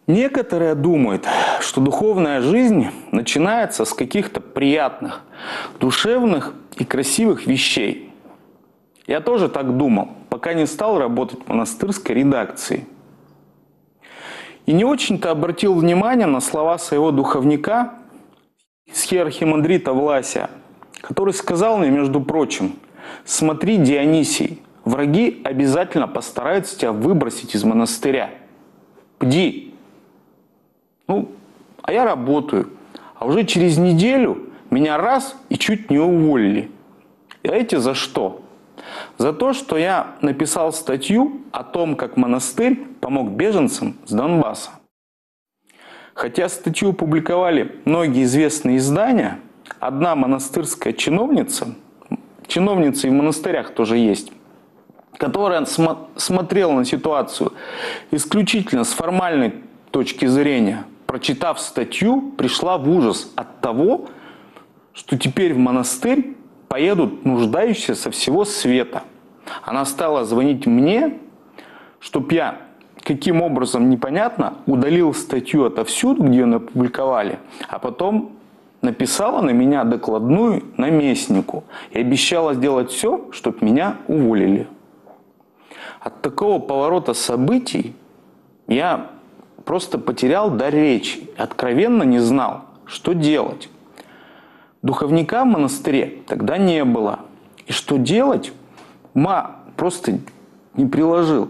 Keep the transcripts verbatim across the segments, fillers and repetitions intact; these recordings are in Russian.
Некоторые думают, что духовная жизнь начинается с каких-то приятных, душевных и красивых вещей. Я тоже так думал, пока не стал работать в монастырской редакции. И не очень-то обратил внимание на слова своего духовника, схиархимандрита Власия, который сказал мне, между прочим: «Смотри, Дионисий, враги обязательно постараются тебя выбросить из монастыря. Бди». Ну, а я работаю. А уже через неделю меня раз и чуть не уволили. И знаете за что? За то, что я написал статью о том, как монастырь помог беженцам с Донбасса. Хотя статью публиковали многие известные издания, одна монастырская чиновница, чиновницы и в монастырях тоже есть, которая смо- смотрела на ситуацию исключительно с формальной точки зрения, прочитав статью, пришла в ужас от того, что теперь в монастырь поедут нуждающиеся со всего света. Она стала звонить мне, чтоб я, каким образом непонятно, удалил статью отовсюду, где ее опубликовали, а потом написала на меня докладную наместнику и обещала сделать все, чтобы меня уволили. От такого поворота событий я просто потерял дар речи, откровенно не знал, что делать. Духовника в монастыре тогда не было. И что делать, ума просто не приложил.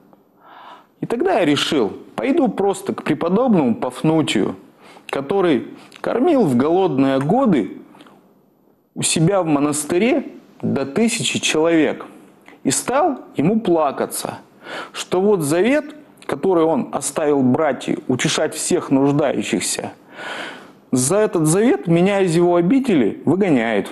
И тогда я решил, пойду просто к преподобному Пафнутию, который кормил в голодные годы у себя в монастыре до тысячи человек. И стал ему плакаться, что вот завет, который он оставил братьям, утешать всех нуждающихся, за этот завет меня из его обители выгоняют.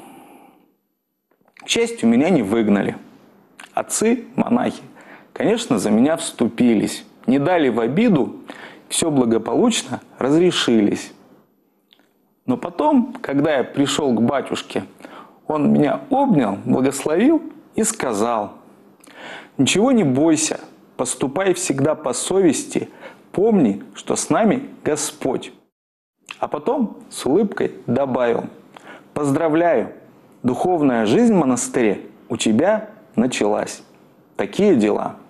К счастью, меня не выгнали. Отцы, монахи, конечно, за меня вступились, не дали в обиду, все благополучно разрешились. Но потом, когда я пришел к батюшке, он меня обнял, благословил и сказал: «Ничего не бойся, поступай всегда по совести, помни, что с нами Господь». А потом с улыбкой добавил: «Поздравляю, духовная жизнь в монастыре у тебя началась». Такие дела.